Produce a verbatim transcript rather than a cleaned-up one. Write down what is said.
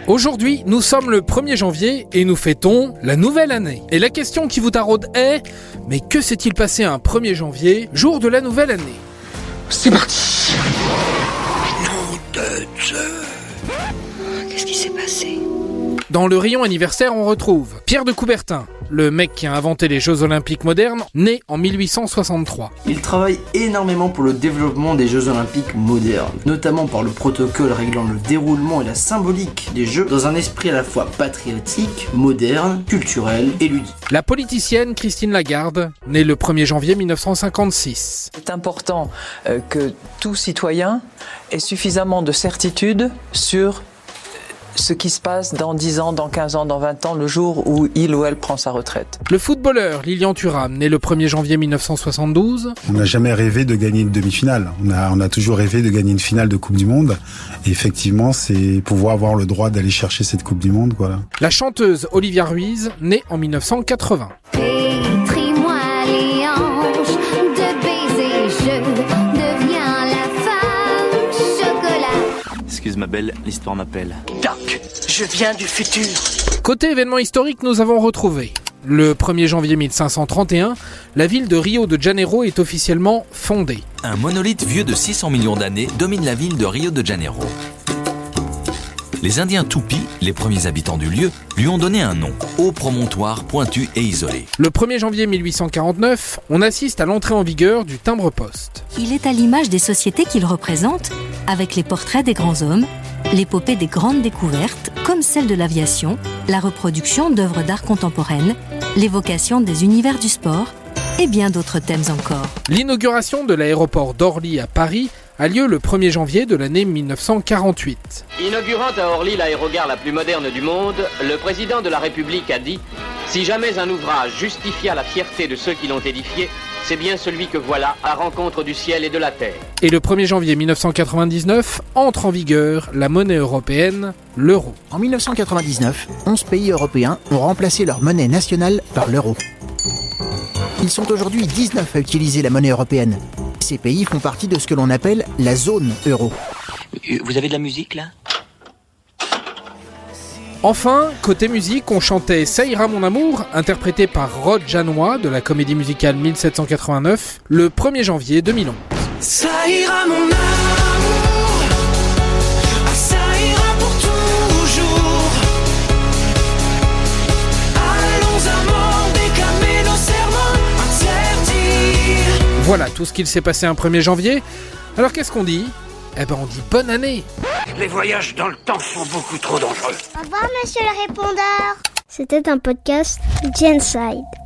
Aujourd'hui, nous sommes le premier janvier et nous fêtons la nouvelle année. Et la question qui vous taraude est, mais que s'est-il passé un premier janvier, jour de la nouvelle année ? C'est parti. Nom de Dieu. Qu'est-ce qui s'est passé ? Dans le rayon anniversaire, on retrouve Pierre de Coubertin, le mec qui a inventé les Jeux Olympiques modernes, né en mille huit cent soixante-trois. Il travaille énormément pour le développement des Jeux Olympiques modernes, notamment par le protocole réglant le déroulement et la symbolique des Jeux dans un esprit à la fois patriotique, moderne, culturel et ludique. La politicienne Christine Lagarde, née le premier janvier mille neuf cent cinquante-six. C'est important euh, que tout citoyen ait suffisamment de certitude sur ce qui se passe dans dix ans, dans quinze ans, dans vingt ans, le jour où il ou elle prend sa retraite. Le footballeur Lilian Thuram, né le premier janvier mille neuf cent soixante-douze. On n'a jamais rêvé de gagner une demi-finale. On a, on a toujours rêvé de gagner une finale de Coupe du Monde. Et effectivement, c'est pouvoir avoir le droit d'aller chercher cette Coupe du Monde, voilà. La chanteuse Olivia Ruiz, née en mille neuf cent quatre-vingts. Pétris-moi les hanches de baiser, je deviens la femme chocolat. Excuse ma belle, l'histoire m'appelle. Doc, je viens du futur. Côté événement historique, nous avons retrouvé le premier janvier mille cinq cent trente et un, la ville de Rio de Janeiro est officiellement fondée. Un monolithe vieux de six cents millions d'années domine la ville de Rio de Janeiro. Les Indiens Tupis, les premiers habitants du lieu, lui ont donné un nom, haut promontoire pointu et isolé. Le premier janvier mille huit cent quarante-neuf, on assiste à l'entrée en vigueur du timbre-poste. Il est à l'image des sociétés qu'il représente, avec les portraits des grands hommes, l'épopée des grandes découvertes, comme celle de l'aviation, la reproduction d'œuvres d'art contemporaines, l'évocation des univers du sport et bien d'autres thèmes encore. L'inauguration de l'aéroport d'Orly à Paris a lieu le premier janvier de l'année mille neuf cent quarante-huit. Inaugurant à Orly l'aérogare la plus moderne du monde, le président de la République a dit « Si jamais un ouvrage justifia la fierté de ceux qui l'ont édifié, c'est bien celui que voilà, à rencontre du ciel et de la terre. » Et le premier janvier mille neuf cent quatre-vingt-dix-neuf, entre en vigueur la monnaie européenne, l'euro. En mille neuf cent quatre-vingt-dix-neuf, onze pays européens ont remplacé leur monnaie nationale par l'euro. Ils sont aujourd'hui dix-neuf à utiliser la monnaie européenne. Ces pays font partie de ce que l'on appelle la zone euro. Vous avez de la musique là ? Enfin, côté musique, on chantait Ça ira mon amour, interprété par Rod Janois de la comédie musicale mille sept cent quatre-vingt-neuf, le premier janvier deux mille onze. Ça ira mon amour, ah, ça ira pour toujours. Allons amants, déclamer nos serments interdits. Voilà tout ce qu'il s'est passé un premier janvier. Alors qu'est-ce qu'on dit ? Eh ben on dit bonne année. Les voyages dans le temps sont beaucoup trop dangereux. Au revoir, monsieur le répondeur. C'était un podcast Genside.